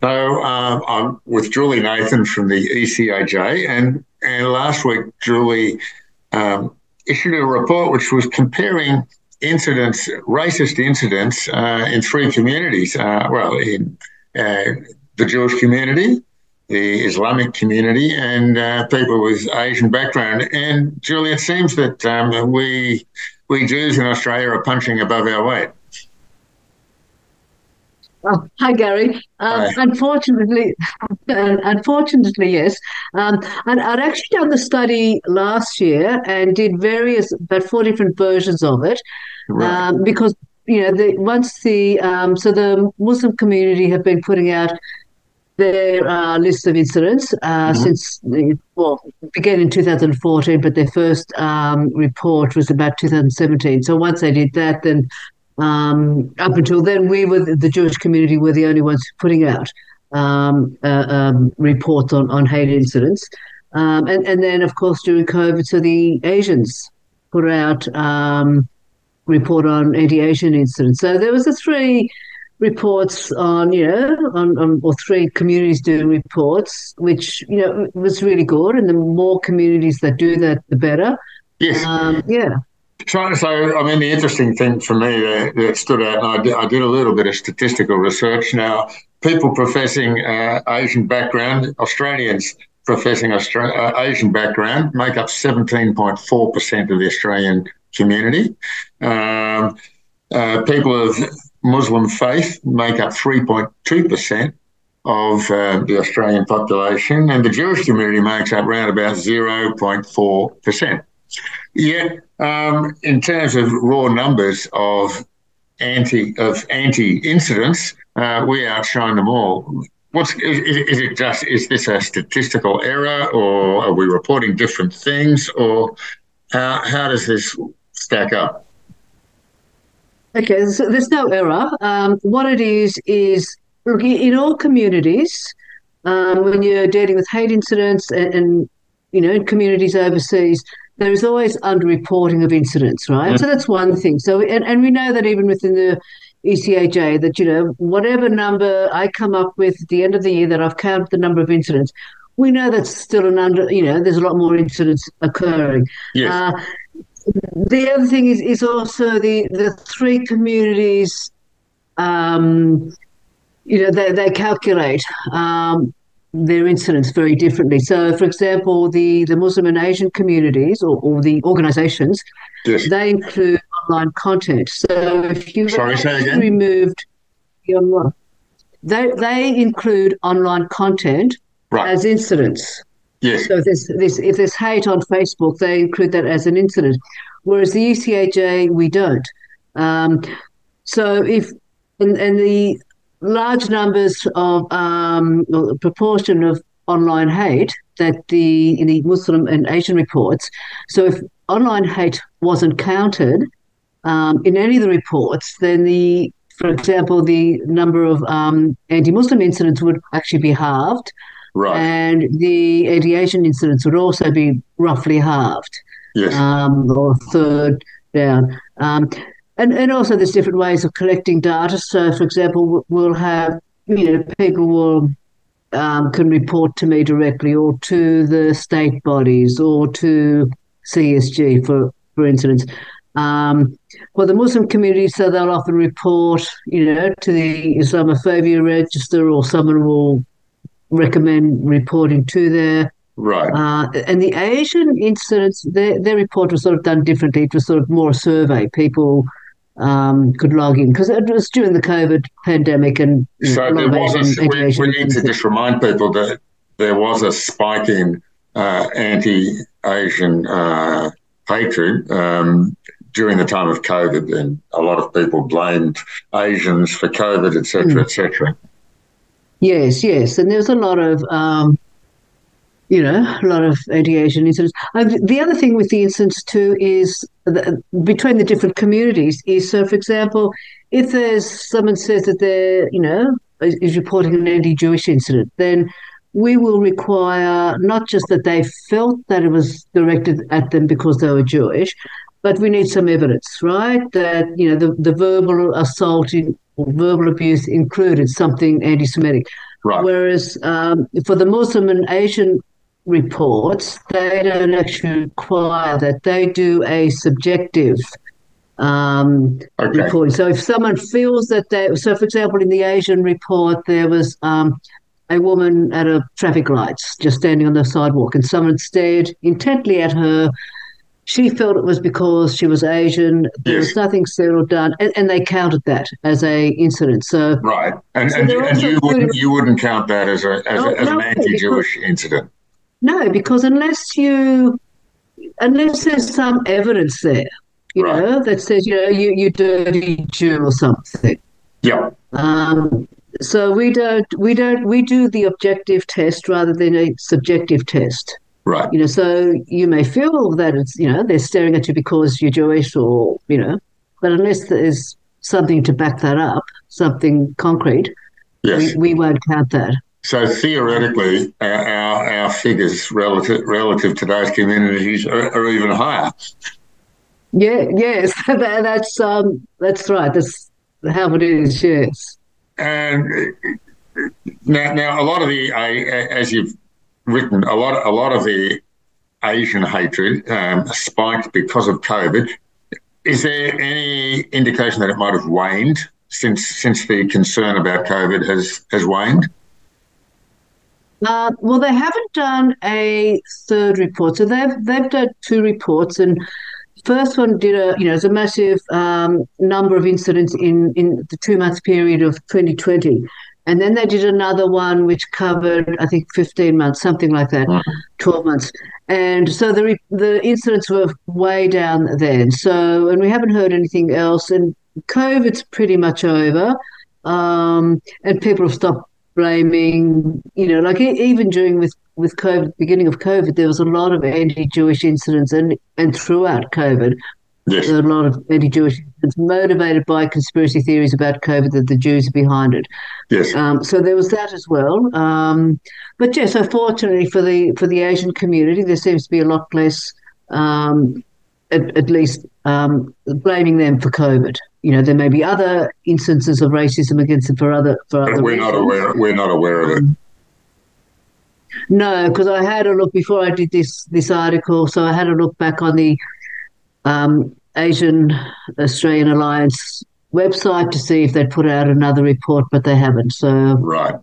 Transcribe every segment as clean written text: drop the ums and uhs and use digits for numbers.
So I'm with Julie Nathan from the ECAJ, and last week Julie issued a report which was comparing incidents, racist incidents, in three communities. In the Jewish community, the Islamic community, and people with Asian background. And Julie, it seems that we Jews in Australia are punching above our weight. Oh, hi, Gary. Hi. Unfortunately, yes. And I'd actually done the study last year and did about 4 different versions of it, Right. because so the Muslim community have been putting out their list of incidents since began in 2014, but their first report was about 2017. So once they did that, then up until then, the Jewish community were the only ones putting out reports on hate incidents. And then, of course, during COVID, so the Asians put out report on anti-Asian incidents. So there was the 3 reports or 3 communities doing reports, which, was really good. And the more communities that do that, the better. Yes. Yeah. So, I mean, the interesting thing for me that stood out, and I did a little bit of statistical research now, people professing Asian background, Australians professing Asian background, make up 17.4% of the Australian community. People of Muslim faith make up 3.2% of the Australian population, and the Jewish community makes up around about 0.4%. Yet, in terms of raw numbers of anti incidents, we outshine them all. Is this a statistical error, or are we reporting different things, or how does this stack up? Okay, so there's no error. What it is, look, in all communities, when you're dealing with hate incidents and in communities overseas, there is always underreporting of incidents, right? So that's one thing. So, and we know that even within the ECAJ, that, whatever number I come up with at the end of the year that I've counted the number of incidents, we know that's still there's a lot more incidents occurring. Yes. The other thing is also the 3 communities, they calculate their incidents very differently. So, for example, the Muslim and Asian communities or the organisations, yes, they include online content. So if you removed the online, they include online content as incidents. Yes. So if there's hate on Facebook, they include that as an incident, whereas the ECAJ, we don't. So if and the large numbers of proportion of online hate that in the Muslim and Asian reports. So if online hate wasn't counted in any of the reports, then for example, the number of anti-Muslim incidents would actually be halved. Right. And the anti-Asian incidents would also be roughly halved. Yes. Or a third down. And also there's different ways of collecting data. So, for example, we'll have, people will can report to me directly or to the state bodies or to CSG for incidents. For the Muslim community, so they'll often report, to the Islamophobia register, or someone will recommend reporting to there. Right. And the Asian incidents, their report was sort of done differently. It was sort of more a survey. People could log in because it was during the COVID pandemic, and so there was we need to just remind people that there was a spike in anti-Asian hatred during the time of COVID, and a lot of people blamed Asians for COVID, etc., etc. Yes, and there was a lot of a lot of anti-Asian incidents. The other thing with the incidents too is between the different communities is, so for example, if someone says that they're, is reporting an anti-Jewish incident, then we will require not just that they felt that it was directed at them because they were Jewish, but we need some evidence, right? That, the verbal assault or verbal abuse included something anti-Semitic. Right. Whereas for the Muslim and Asian reports, they don't actually require that. They do a subjective Okay. reporting. So if someone feels that so for example, in the Asian report, there was a woman at a traffic lights just standing on the sidewalk, and someone stared intently at her. She felt it was because she was Asian. There Yes. was nothing said or done, and they counted that as a incident. So Right. And so and, they're and also including. you wouldn't count that as Oh as an no, because anti-Jewish incident. no, because unless there's some evidence there, Right. that says you dirty Jew or something. Yep. So we do the objective test rather than a subjective test. Right. So you may feel that it's they're staring at you because you're Jewish or but unless there's something to back that up, something concrete, Yes. we won't count that. So theoretically, our figures relative to those communities are even higher. Yeah, yes, that's right. That's how it is. Yes. And now a lot of as you've written, a lot of the Asian hatred spiked because of COVID. Is there any indication that it might have waned since the concern about COVID has waned? Well, they haven't done a third report, so they've done two reports, and first one did it's a massive number of incidents in the 2 month period of 2020. And then they did another one which covered, I think, 15 months, something like that, 12 months. And so the incidents were way down then. So, and we haven't heard anything else. And COVID's pretty much over. And people have stopped blaming, like even during with COVID, beginning of COVID, there was a lot of anti-Jewish incidents, and throughout COVID, Yes. there were a lot of anti-Jewish incidents motivated by conspiracy theories about COVID that the Jews are behind it. Yes. So there was that as well. But yeah, so fortunately for the Asian community, there seems to be a lot less, at least, blaming them for COVID. There may be other instances of racism against them for other But we're reasons. not aware. We're not aware of it. No, because I had a look before I did this article. So I had a look back on the Asian Australian Alliance website to see if they'd put out another report, but they haven't. So, Right.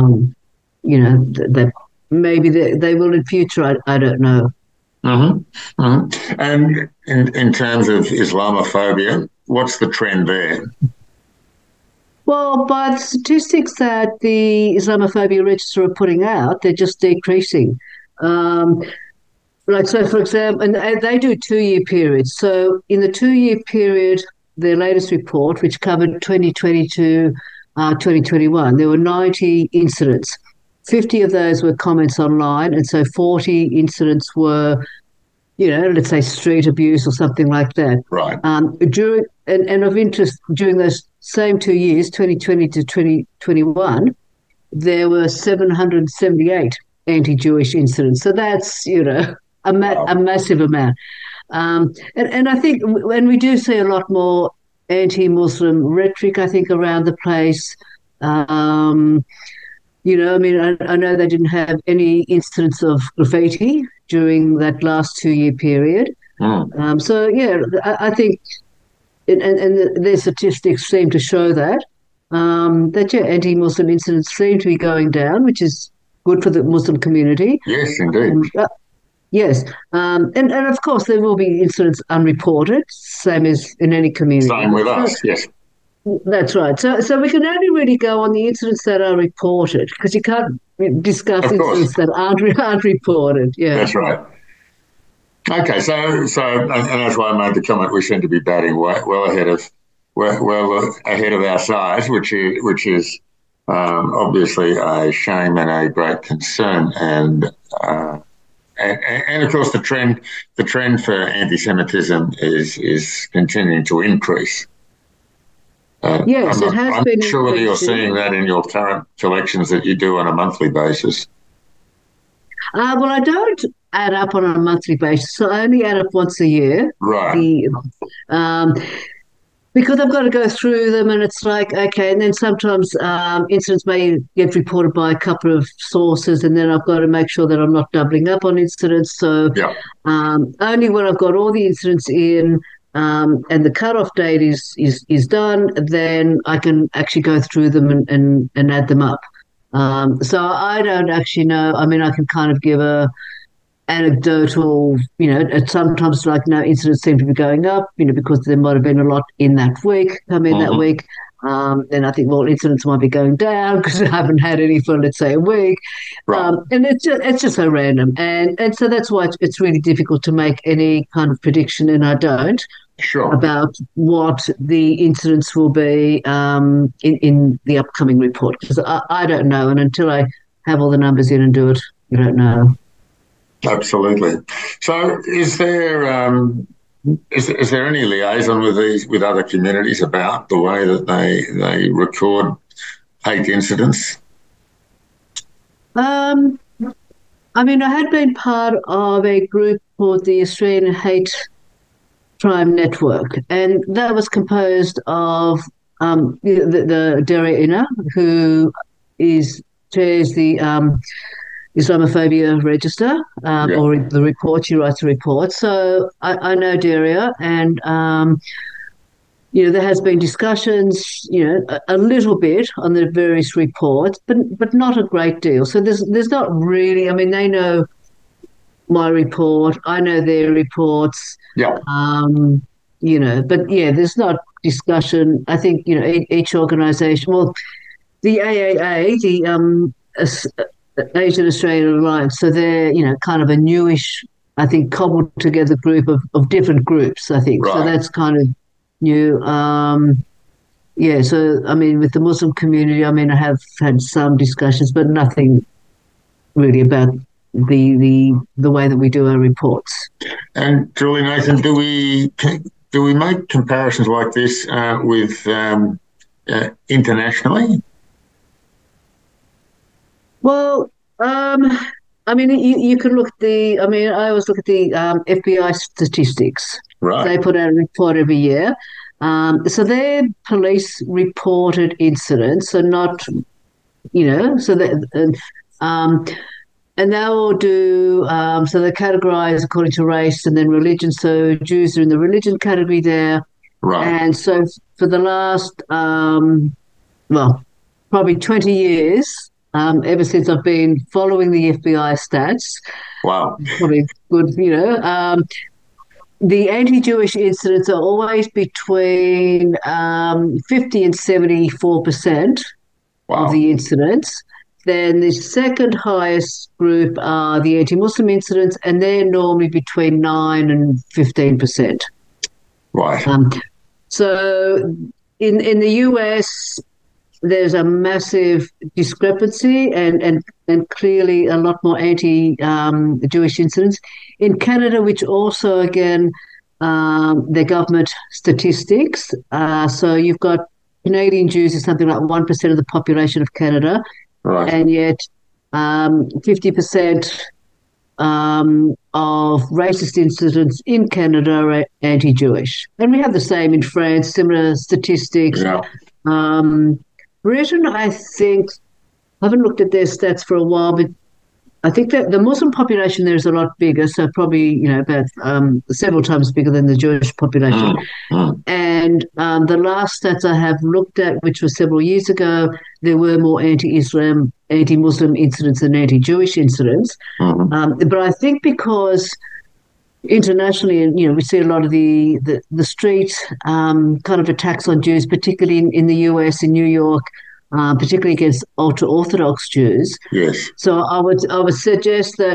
they maybe they will in future. I don't know. Mm-hmm. Mm-hmm. And in terms of Islamophobia, what's the trend there? Well, by the statistics that the Islamophobia Register are putting out, they're just decreasing. Like, so for example, and they do 2 year periods. So in the 2 year period, their latest report, which covered 2020 to 2021, there were 90 incidents. 50 of those were comments online, and so 40 incidents were, let's say street abuse or something like that. Right. During and of interest, during those same 2 years, 2020 to 2021, there were 778 anti-Jewish incidents. So that's a massive amount. And I think, and we do see a lot more anti-Muslim rhetoric, I think, around the place. I mean, I know they didn't have any incidents of graffiti during that last 2 year period. So, yeah, I think, and their statistics seem to show that, anti-Muslim incidents seem to be going down, which is good for the Muslim community. Yes, indeed. Yes. And of course, there will be incidents unreported, same as in any community. Same with us, yes. That's right. So we can only really go on the incidents that are reported, because you can't discuss incidents that aren't reported. Yeah. That's right. Okay, so and that's why I made the comment. We seem to be batting well ahead of our size, which is obviously a shame and a great concern. And of course, the trend for anti-Semitism is continuing to increase. Yes, it has I'm been. I'm sure whether you're seeing that in your current collections that you do on a monthly basis. Well, I don't add up on a monthly basis, so I only add up once a year. Right. because I've got to go through them, and it's like, okay, and then sometimes incidents may get reported by a couple of sources, and then I've got to make sure that I'm not doubling up on incidents. So Yeah. only when I've got all the incidents in and the cutoff date is done, then I can actually go through them and add them up. So I don't actually know. I mean, I can kind of give a anecdotal, sometimes like no incidents seem to be going up, because there might have been a lot in that week, come in that Mm-hmm. week. Then I think, well, incidents might be going down because I haven't had any for, let's say, a week. Right. And it's just so random. And so that's why it's really difficult to make any kind of prediction, and I don't, Sure. about what the incidents will be in the upcoming report, because I don't know. And until I have all the numbers in and do it, you don't know. Absolutely. So, is there any liaison with other communities about the way that they record hate incidents? Um, I mean, I had been part of a group called the Australian Hate Crime Network, and that was composed of the Daria Inner, who is chairs the Islamophobia Register, Yeah. or the report. She writes a report, so I know Daria, and there has been discussions, a little bit on the various reports, but not a great deal. So there's not really. I mean, they know my report. I know their reports. Yeah. But yeah, there's not discussion. I think each organisation. Well, the AAA, the Asian Australian Alliance. So they're kind of a newish, I think, cobbled together group of different groups. I think so. Right. That's kind of new. Yeah. So I mean, with the Muslim community, I mean, I have had some discussions, but nothing really about the way that we do our reports. And Julie, Nathan, do we make comparisons like this with internationally? Well, I mean, you can look at I mean, I always look at the FBI statistics. Right. They put out a report every year. So their police reported incidents, so not, so that, and they'll do, so they categorize according to race and then religion. So Jews are in the religion category there. Right. And so for the last, well, probably 20 years, ever since I've been following the FBI stats, Wow. probably good, the anti-Jewish incidents are always between 50 and 74% of Wow. the incidents. Then the second highest group are the anti-Muslim incidents, and they're normally between 9 and 15%. Right. So in the US, there's a massive discrepancy and clearly a lot more anti-Jewish incidents. In Canada, which also, again, their government statistics. So you've got Canadian Jews is something like 1% of the population of Canada, Right. and yet 50% of racist incidents in Canada are anti-Jewish. And we have the same in France, similar statistics. Yeah. Um, Britain, I think, I haven't looked at their stats for a while, but I think that the Muslim population there is a lot bigger, so probably, about several times bigger than the Jewish population. Mm. Mm. And the last stats I have looked at, which was several years ago, there were more anti-Islam, anti-Muslim incidents than anti-Jewish incidents. Mm. But I think because internationally, and we see a lot of the street kind of attacks on Jews, particularly in the US, in New York, particularly against ultra Orthodox Jews. Yes. So I would suggest that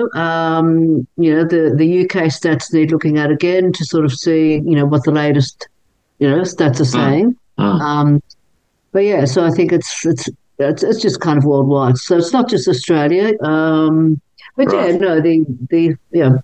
the UK stats need looking at again to sort of see what the latest stats are Mm. saying. Mm. But yeah, so I think it's just kind of worldwide. So it's not just Australia. But yeah, Right. no, the yeah.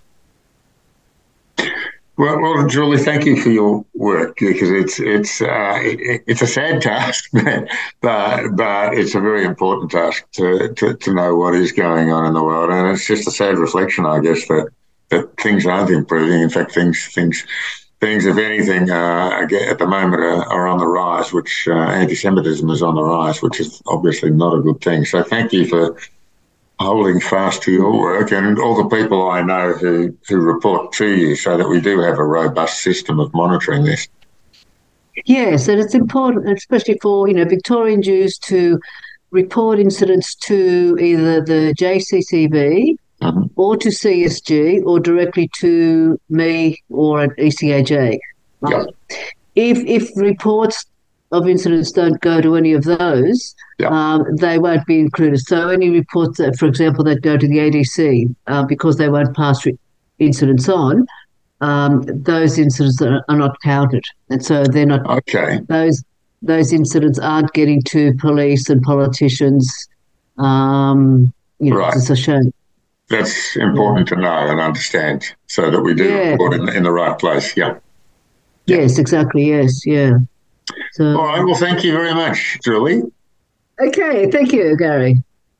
Well, Julie, thank you for your work because it's a sad task, but it's a very important task to know what is going on in the world, and it's just a sad reflection, I guess, that things aren't improving. In fact, things things, if anything, at the moment are on the rise, which anti-Semitism is on the rise, which is obviously not a good thing. So thank you for holding fast to your work and all the people I know who report to you, so that we do have a robust system of monitoring this. Yes, and it's important, especially for Victorian Jews, to report incidents to either the JCCB or to CSG or directly to me or at ECAJ. Yeah. If reports of incidents don't go to any of those, they won't be included. So any reports that, for example, that go to the ADC, because they won't pass incidents on, those incidents are not counted, and so they're not. Okay. Those incidents aren't getting to police and politicians. Right. It's a shame. That's important to know and understand, so that we do report in the right place. Yeah. Yes, exactly. Yes, yeah. So, all right. Well, thank you very much, Julie. Okay. Thank you, Gary.